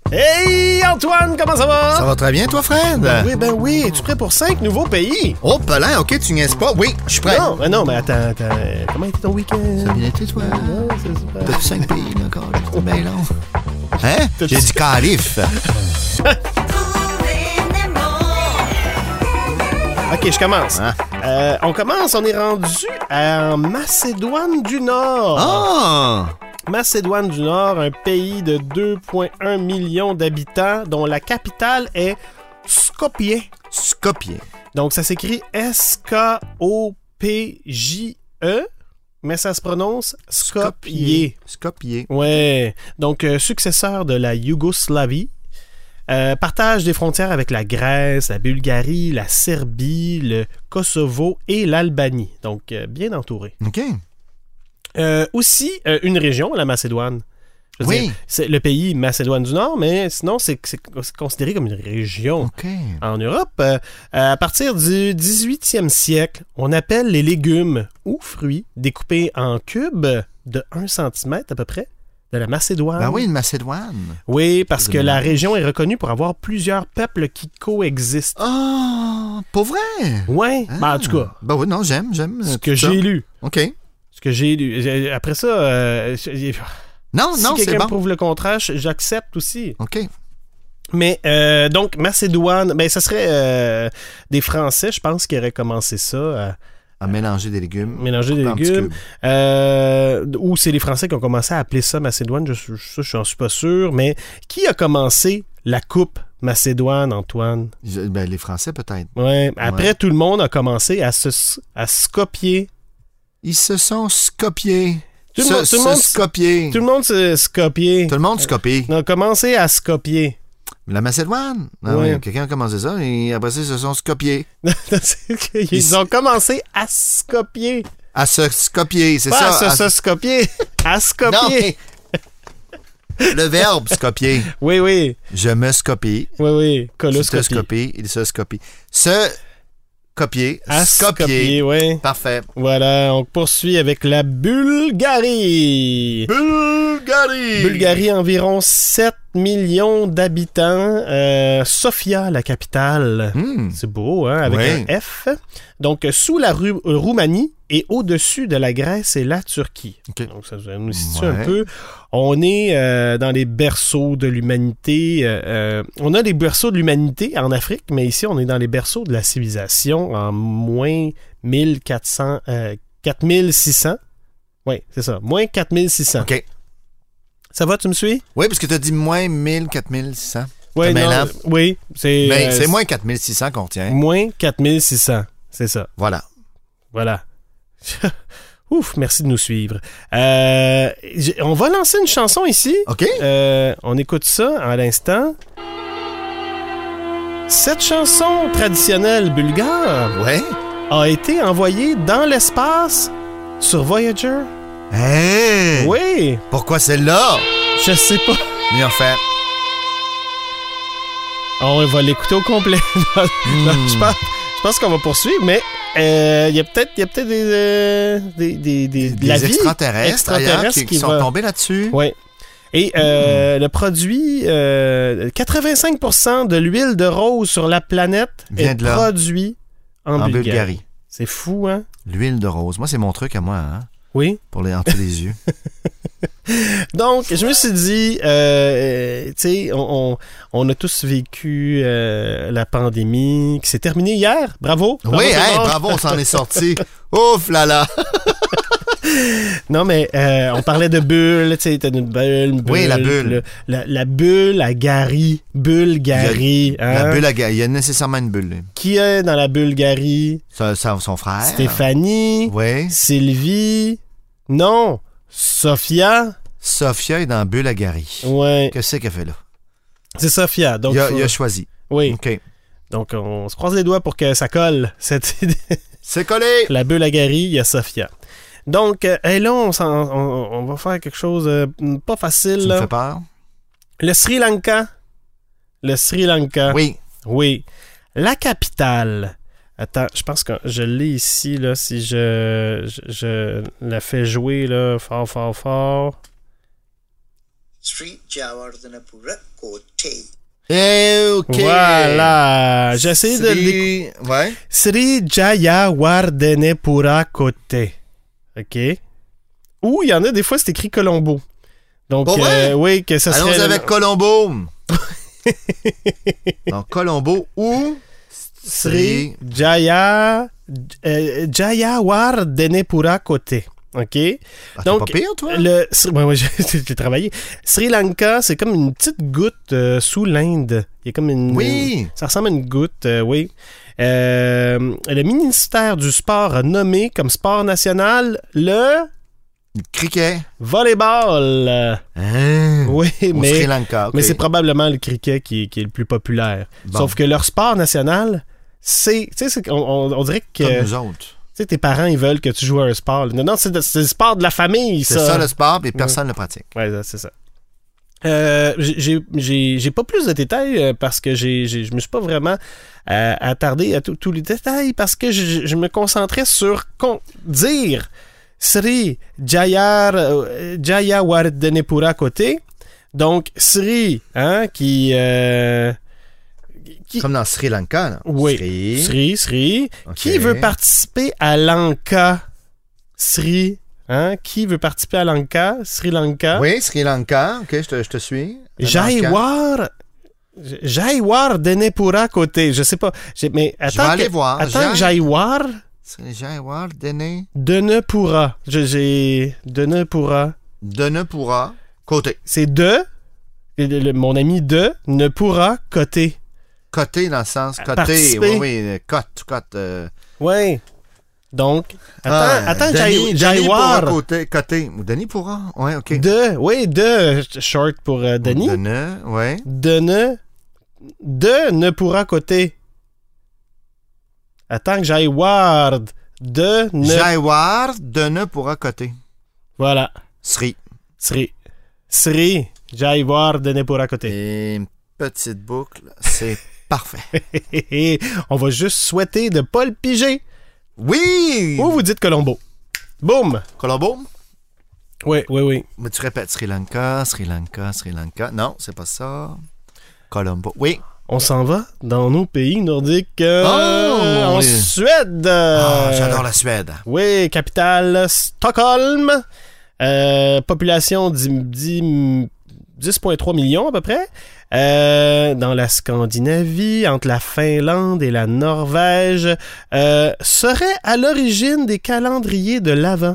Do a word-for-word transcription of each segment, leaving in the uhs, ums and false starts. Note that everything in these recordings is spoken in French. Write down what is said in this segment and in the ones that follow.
Hey Antoine, comment ça va? Ça va très bien, toi, Fred? Ben oui, ben oui. Es-tu prêt pour cinq nouveaux pays? Oh, Pelin, OK, tu niaises pas. Oui, je suis prêt. Non, mais non, mais attends, attends. Comment était ton week-end? Ça a bien été, toi? Non, c'est super. T'as cinq pays, là, encore. C'est bien long. Hein? J'ai dit carif. OK, je commence. Hein? Euh, on commence, on est rendu en Macédoine du Nord. Ah! Macédoine du Nord, un pays de deux virgule un millions d'habitants dont la capitale est Skopje. Skopje. Donc, ça s'écrit S K O P J E, mais ça se prononce Skopje. Skopje. Ouais. Donc, euh, successeur de la Yougoslavie. Euh, partage des frontières avec la Grèce, la Bulgarie, la Serbie, le Kosovo et l'Albanie. Donc, euh, bien entouré. OK. Euh, aussi, euh, une région, la Macédoine. Je veux Oui. dire, c'est le pays Macédoine du Nord, mais sinon, c'est, c'est, c'est considéré comme une région. OK. En Europe, euh, à partir du dix-huitième siècle, on appelle les légumes ou fruits découpés en cubes de un centimètre à peu près de la Macédoine. Ben oui, une Macédoine. Oui, parce C'est que de la mélange. région est reconnue pour avoir plusieurs peuples qui coexistent. Ah, pas vrai? Ouais, Ah. ben, en tout cas, Ben oui, non, j'aime, j'aime. ce euh, que tout ça. j'ai lu. OK. Ce que j'ai lu. J'ai- Après ça, euh, j'ai- Non, si non, c'est quelqu'un bon. me prouve le contraire, j'accepte aussi. OK. Mais euh, donc, Macédoine, ben, ça serait euh, des Français, je pense, qui auraient commencé ça, à À mélanger des légumes. mélanger des En petits légumes. cubes. Euh, ou c'est les Français qui ont commencé à appeler ça Macédoine, je, je, ça, je n'en suis pas sûr. Mais qui a commencé la coupe Macédoine, Antoine? Je- Ben, les Français, peut-être. Ouais. Après, Ouais. tout le monde a commencé à se à se copier. Ils se sont scopiés. Tout le Se- monde- tout le se monde- scopier. Tout le monde se se copier. Tout le monde se copie. On a commencé à se copier. La Macédoine? Ah Ouais. oui, quelqu'un a commencé ça et après ça, ils se sont scopiés. Ils ont commencé à se copier. À se scopier, c'est Pas ça? à à se, se copier. À se Non, copier. mais le verbe scopier. Oui, oui. Je me scopie. Oui, oui. Tu te Coloscopie. scopies, il se scopie. Se copier. À se Scopier. copier, oui. Parfait. Voilà, on poursuit avec la Bulgarie. Bulgarie. Bulgarie, environ sept millions d'habitants. Euh, Sofia, la capitale. Hmm. C'est beau, hein, avec Oui. un F. Donc, sous la Ru- Roumanie et au-dessus de la Grèce et la Turquie. OK. Donc, ça nous situe Ouais. un peu. On est euh, dans les berceaux de l'humanité. Euh, euh, on a les berceaux de l'humanité en Afrique, mais ici, on est dans les berceaux de la civilisation en moins mille quatre cents, euh, quatre mille six cents. Oui, c'est ça. Moins quatre mille six cents. OK. Ça va, tu me suis? Oui, parce que tu as dit moins mille, quatre mille six cents. Ouais, T'as non, mêlant. oui, c'est... Mais euh, c'est moins quatre mille six cents qu'on tient. Moins quatre mille six cents. C'est ça. Voilà. Voilà. Ouf, merci de nous suivre. Euh, j'ai- on va lancer une chanson ici. OK? Euh, on écoute ça à l'instant. Cette chanson traditionnelle bulgare Ouais. a été envoyée dans l'espace sur Voyager. Hey! Oui, Pourquoi celle-là? je sais pas. Bien fait. On va l'écouter au complet. Non, Hmm. je pense, je pense qu'on va poursuivre, mais euh, il y a peut-être il y a peut-être des, euh, des, des, des, de Des la vie extraterrestres, ailleurs qui, qui sont va- tombés là-dessus. Ouais. Et euh, le produit, euh, quatre-vingt-cinq pour cent de l'huile de rose sur la planète Vient est de là. produit en, En Bulgarie. Bulgarie. C'est fou, hein? L'huile de rose. Moi, c'est mon truc à moi, hein? Oui. Pour les entre les yeux. Donc, je me suis dit, euh, tu sais, on, on, on a tous vécu euh, la pandémie qui s'est terminée hier. Bravo. Bravo Oui, tout le hey, monde. bravo, on s'en est sorti. Ouf là là. Non, mais euh, on parlait de bulle, tu sais, t'as une bulle, une bulle. Oui, la bulle. le- la, la bulle à Gary. Bulgarie. La hein? bulle à ga- il y a nécessairement une bulle. Qui est dans la Bulgarie? Ça, ça, son frère. Stéphanie. Oui. Sylvie. Non. Sophia. Sophia est dans Bulgarie. Ouais. Qu'est-ce qu'elle fait là? C'est Sophia. Donc, il, a, faut- il a choisi. Oui. OK. Donc, on se croise les doigts pour que ça colle. Cette idée. C'est collé. La bulle à Gary, il y a Sophia. Donc, euh, hey, là, on, s'en- on- on va faire quelque chose euh, pas facile. Tu me là. fais peur? Le Sri Lanka. Le Sri Lanka. Oui. Oui. La capitale. Attends, je pense que je l'ai ici, là, si je, je, je la fais jouer, là, fort, fort, fort. Sri Jayawardhanapura Kote. Eh, OK. Voilà. J'ai essayé de... Sri... Ouais. Sri Jayawardhanapura Kote. OK. Ou il y en a des fois, c'est écrit Colombo. Donc, Pour vrai? euh, oui, que ça serait... Allons avec Colombo. Donc, Colombo ou... Sri Jaya... Euh, Jayawardhanapura Kote. OK? Ah, Donc, t'es pas pire, toi? Le, ouais, ouais, j'ai, j'ai travaillé. Sri Lanka, c'est comme une petite goutte euh, sous l'Inde. Il y a comme une... Oui. Ça ressemble à une goutte, euh, oui. Euh, le ministère du Sport a nommé comme sport national le... Cricket. Volleyball. Hein? Oui, Au mais... Sri Lanka, OK. Mais c'est probablement le cricket qui, qui est le plus populaire. Bon. Sauf que leur sport national, c'est... Tu sais, c'est, on, on, on dirait que... Comme nous autres. Tu sais, tes parents, ils veulent que tu joues à un sport. Non, non, c'est, c'est le sport de la famille, C'est ça. ça, le sport, et personne ne le pratique. Ouais, c'est ça. Euh, j'ai, j'ai, j'ai pas plus de détails euh, parce que j'ai, j'ai, je me suis pas vraiment euh, attardé à tous les détails parce que je, je me concentrais sur con- dire Sri Jayar, euh, Jayawardhanapura Kote. Donc, Sri, hein, qui... Euh, Qui, Comme dans Sri Lanka, là. oui, Sri. Sri, Sri. OK. Qui veut participer à Lanka? Sri, hein? Qui veut participer à Lanka? Sri Lanka. Oui, Sri Lanka. OK, je te, je te suis. Jaywar... Jayawardhanapura Kote. Je sais pas. J'ai, mais attends Je vais aller que, voir. Attends Jai- que Jaywar Sri Jayawardhana- Dhanapura. Je, j'ai... Dhanapura. Dhanapura Côté. C'est de... le- le- mon ami de ne pourra côté. Côté dans le sens côté. Participer. Oui, oui, euh, cote, cote. Euh... Ouais. Donc, attends, Ah, attends, Denis- Jay, Denis Jaywar. pourra côté, côté. Ou Denis pourra. Oui, OK. De, oui, de, short pour euh, Denis. De ne, oui. De ne, de ne pourra côté. Attends que j'aille ward. De ne. Jaywar, de ne pourra côté. Voilà. Sri. Sri. Sri. J'aille voir de ne pourra côté. Et une petite boucle, c'est parfait. On va juste souhaiter de pas le piger. Oui! Ou vous dites Colombo. Boum. Colombo? Oui, oui, oui. Mais tu répètes Sri Lanka, Sri Lanka, Sri Lanka. Non, c'est pas ça. Colombo. Oui. On s'en va dans nos pays nordiques. euh, Oh, en oui. Suède. Ah, j'adore la Suède. Oui, capitale Stockholm. Euh, population dix virgule trois millions à peu près. Euh, dans la Scandinavie, entre la Finlande et la Norvège, euh, serait à l'origine des calendriers de l'Avent.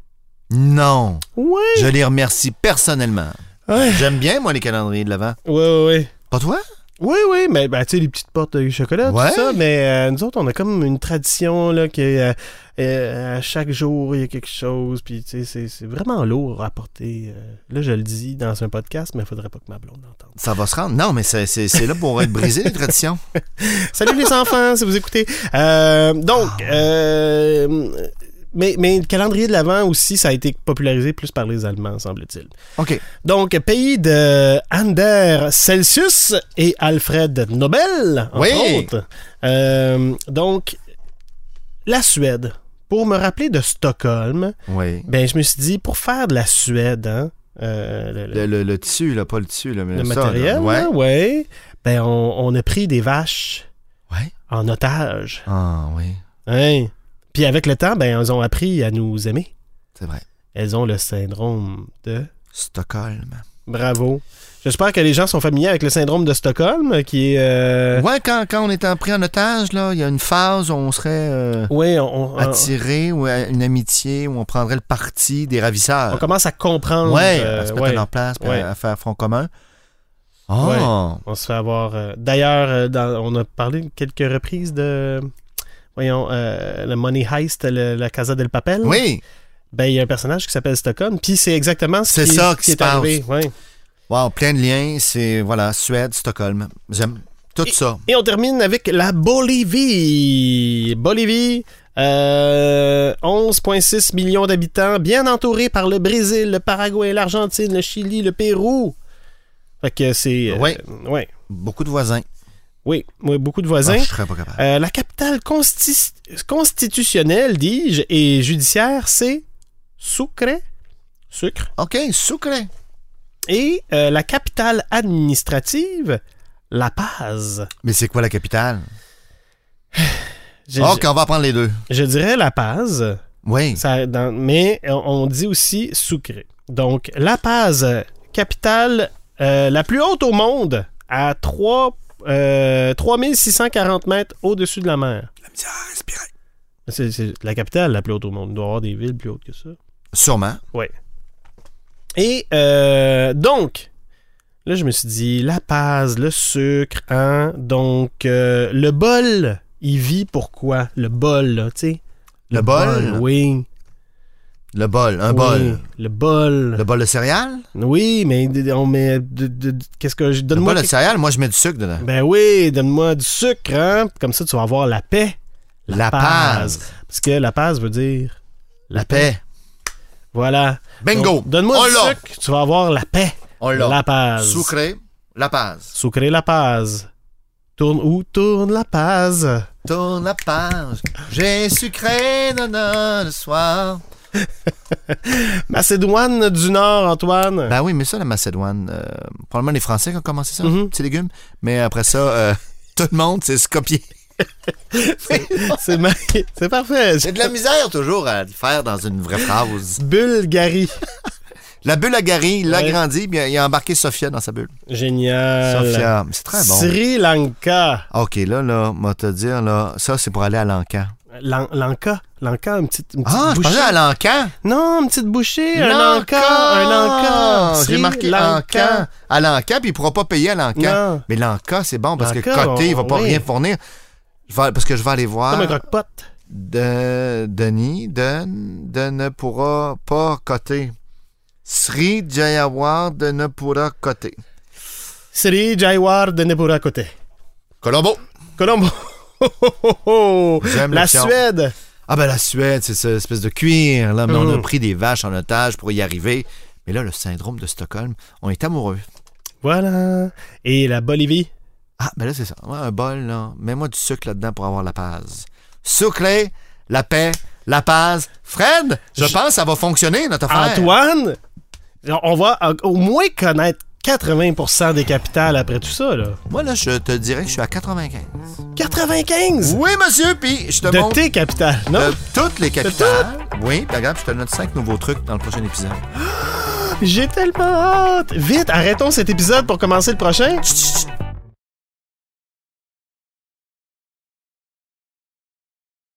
Non. Oui. Je les remercie personnellement. Ouais. J'aime bien, moi, les calendriers de l'Avent. Oui, oui, oui. Pas toi? Oui, oui, mais ben, tu sais, les petites portes de chocolat, Ouais. tout ça, mais euh, nous autres, on a comme une tradition, là, que euh, euh, à chaque jour, il y a quelque chose, puis tu sais, c'est, c'est vraiment lourd à porter. Euh, là, je le dis dans un podcast, mais il faudrait pas que ma blonde l'entende. Ça va se rendre. Non, mais c'est, c'est, c'est là pour être brisé, les traditions. Salut les enfants, si vous écoutez. Euh, donc, euh, mais, mais le calendrier de l'Avent aussi, ça a été popularisé plus par les Allemands, semble-t-il. OK. Donc, pays de Anders Celsius et Alfred Nobel, entre Oui. autres. Euh, donc, la Suède. Pour me rappeler de Stockholm, Oui. ben, je me suis dit, pour faire de la Suède, hein, euh, le, le- Le, le, le tissu, là, pas le tissu, là, mais le ça, matériel, là. Ouais. là, ouais, ben, on, on a pris des vaches Ouais. en otage. Ah, oui. Hein? Puis avec le temps, ben, elles ont appris à nous aimer. C'est vrai. Elles ont le syndrome de... Stockholm. Bravo. J'espère que les gens sont familiers avec le syndrome de Stockholm, qui est... Euh... Ouais, quand, quand on est en- pris en otage, là, il y a une phase où on serait euh, Oui, on, on, attiré, ou à une amitié, où on prendrait le parti des ravisseurs. on commence à comprendre. Ouais, euh, à se mettre ouais. en place, puis ouais. à, à faire front commun. Oh! Ouais. On se fait avoir... euh, D'ailleurs, euh, dans- on a parlé quelques reprises de... Voyons, euh, le Money Heist, le- la Casa del Papel. Oui! Ben, il y a un personnage qui s'appelle Stockholm, puis c'est exactement ce C'est qui, ça ce qui qui se est arrivé. Ouais. Wow, plein de liens. C'est, voilà, Suède, Stockholm. J'aime tout ça. Et on termine avec la Bolivie. Bolivie, euh, onze virgule six millions d'habitants, bien entouré par le Brésil, le Paraguay, l'Argentine, le Chili, le Pérou. Fait que c'est... euh, Ouais. ouais. Beaucoup de voisins. Oui, oui, beaucoup de Ah, voisins. je serais pas capable. Euh, la capitale consti- constitutionnelle, dis-je, et judiciaire, c'est Sucre. Sucre. OK, Sucre. Et euh, la capitale administrative, La Paz. Mais c'est quoi la capitale? Je, OK, on va prendre les deux. je dirais La Paz, Oui. ça, dans, mais on, on dit aussi Sucre. Donc, La Paz, capitale euh, la plus haute au monde, à trois, euh, trois mille six cent quarante mètres au-dessus de la mer. La misère à respirer. C'est, c'est la capitale la plus haute au monde. Il doit y avoir des villes plus hautes que ça. Sûrement. Oui. Et euh, donc, là, je me suis dit, La Paz, le sucre, hein? Donc, euh, le bol, il vit pourquoi? Le bol, là, tu sais. Le bol? Oui. Le bol, un Oui, bol. Le bol. Le bol de céréales? Oui, mais on met. De, de- de- qu'est-ce que je. Le Donne-moi. bol de quelque- céréales, moi, je mets du sucre dedans. Ben oui, donne-moi du sucre, hein? Comme ça, tu vas avoir la paix. La Paz. Parce que La Paz veut dire. La paix. Voilà. Bingo. Donc, donne-moi On du l'a. sucre, tu vas avoir la paix. On l'a. La Paz. Sucré, La Paz. Sucré La Paz. Tourne où tourne La Paz? Tourne la page. J'ai sucré nana le soir. Macédoine du Nord, Antoine. Ben oui, mais ça, la Macédoine, euh, probablement les Français qui ont commencé ça, Mhm. petits légumes. Mais après ça, euh, tout le monde, c'est Skopje. C'est, ma- c'est parfait. C'est de la misère toujours à le faire dans une vraie phrase. Bulgarie. La bulle a garé, il l'a Ouais. grandi, puis il a embarqué Sofia dans sa bulle. Génial. Sofia, mais c'est très bon. Sri Lanka. OK, là, là, moi te dire, là, ça, c'est pour aller à Lanka. Lan- Lanka. Lanka, une petite, une petite Ah, je bouchée. pensais à Lanka. Non, une petite bouchée. Un Lanka. Un Lanka. J'ai Sri marqué Lanka. Lanka. À Lanka, puis il ne pourra pas payer à Lanka. Non. Mais Lanka, c'est bon parce que Lanka, côté, il ne va pas oui. rien fournir. Je vais- parce que je vais aller voir. Comme un croque-pot. De, Denis, de, de ne pourra pas coter. Sri Jayawar de ne pourra coter. Sri Jaiwar de Nepura côté. Colombo. Colombo. J'aime La l'option. Suède. Ah ben la Suède, c'est cette espèce de cuir. Là, mais on a Mm. pris des vaches en otage pour y arriver. Mais là, le syndrome de Stockholm, on est amoureux. Voilà. Et la Bolivie. Ah, ben là, c'est ça. Ouais, un bol, là. Mets-moi du sucre là-dedans pour avoir la paz. Sucré, la paix, la paz. Fred, je, Je- pense que ça va fonctionner, notre affaire. Antoine, on va euh, au moins connaître quatre-vingts pour cent des capitales après tout ça, là. Moi, là, je te dirais que je suis à quatre-vingt-quinze. quatre-vingt-quinze Oui, monsieur, puis je te de montre tes capitales, non? euh, toutes les capitales. Oui, puis regarde, je te donne cinq nouveaux trucs dans le prochain épisode. J'ai tellement hâte. Vite, arrêtons cet épisode pour commencer le prochain. Chut, chut,